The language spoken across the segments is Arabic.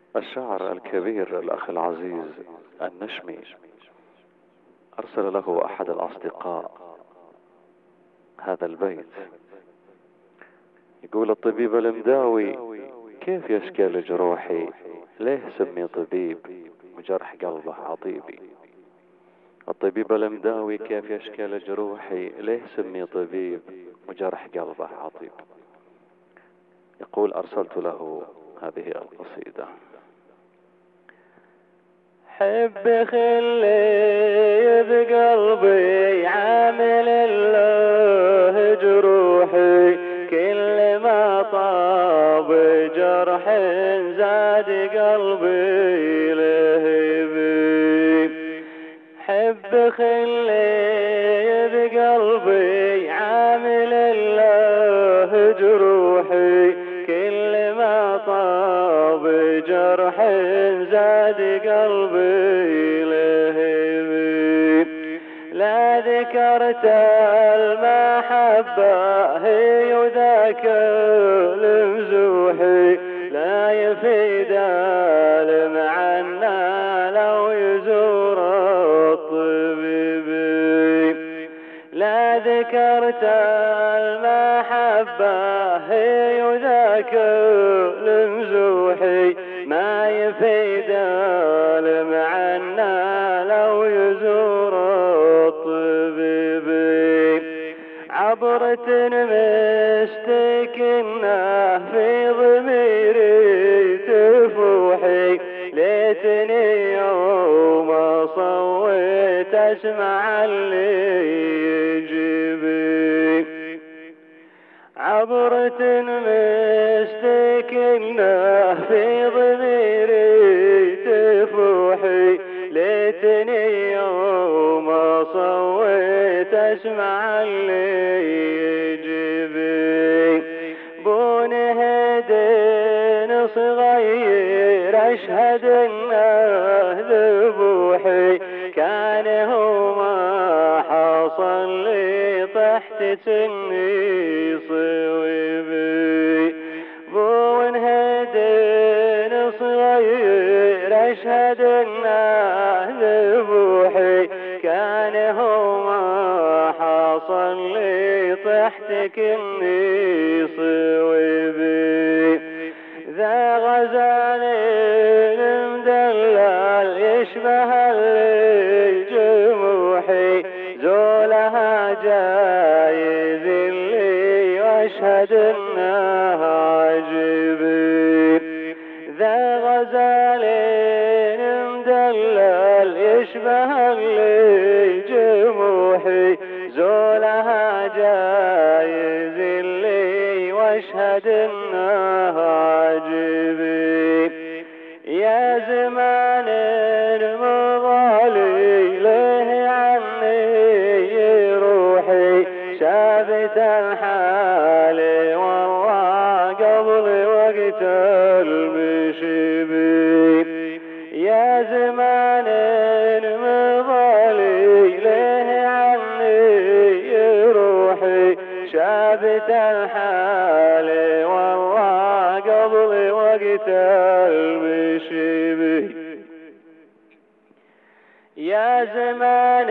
الشاعر الكبير الأخ العزيز النشمي أرسل له أحد الأصدقاء هذا البيت، يقول: الطبيب المداوي كيف يشكي لجروحي، ليه سمي طبيب وجرح قلبه عطيبي. الطبيب المداوي كيف يشكي لجروحي، ليه سمي طبيب وجرح قلبه عطيب. يقول: أرسلت له هذه القصيدة. حب خلي بقلبي عامل الله جروحي، كل ما طاب جرح زاد قلبي لهيبي. حب خلي بقلبي عامل الله جروحي، كل ما طاب جرح زاد قلبي لهيبي. لا ذكرت المحبة هي وذاك المزوحي، لا يفيد المعنى لو يزور الطبيب. لا ذكرت المحبة هي وذاك المزوحي، ما يفيد المعنى لو يزور الطبيب. عبرة مستكنة في ضميري تفوحي، ليتني يوم صويت اسمع اللي يجيبي. عبرة مستكنة في ضميري تفوحي، ليتني يوم صويت اسمع اللي يجيبي. بون هدين صغير اشهد انه ذبوحي، كان هو ما حصل لي تحت سني صويبي. بون هدين صغير اشهد انه ذبوحي، كان هو ما حصل لي تحت كني صويبي. ذا غزال مدلل يشبه اللي جموحي، زولها جايز اللي واشهد انه عجيبي. ذا غزال مدلل يشبه اللي جموحي، زولها جايز اللي واشهد انه عجيبي. يا زمان المضالي ليه عني روحي، شابت الحال والله قبل وقت المشيبي. يا زمان المضالي ليه عني روحي، شابت الحال والله قبل وقت المشيبي. يا زمان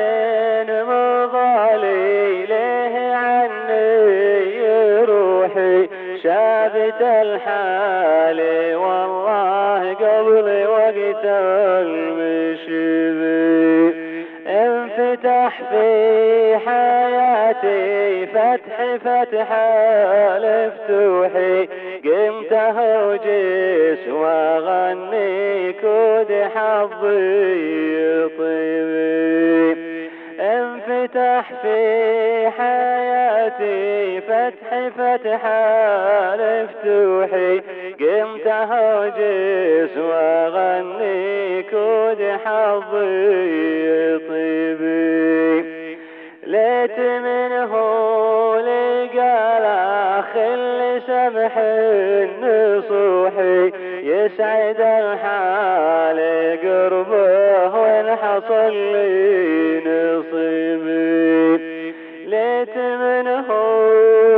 مضالي ليه عني روحي، شابت الحال والله قبل وقت المشيبي. انفتح في حياتي فتح لفتوحي، قمته وجيس واغني كود حظي طيبي. انفتح في حياتي فتح لفتوحي، قمته وجيس واغني كود حظي طيبي. ليت منه لقى الاخ اللي سمح النصوحي، يسعد الحال قربه وان حصل لي نصيبي. ليت منه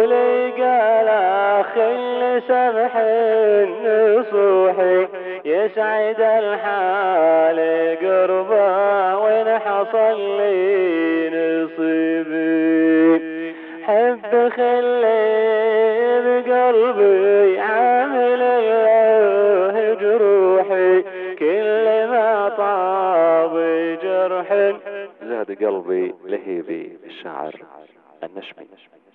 لقى الاخ اللي سمح النصوحي، يسعد الحال قربه وإن حصل لي نصيبي. حب خلي بقلبي عامل له جروحي، كل ما طاب جرح زاد قلبي لهيبي. الشاعر النشمي.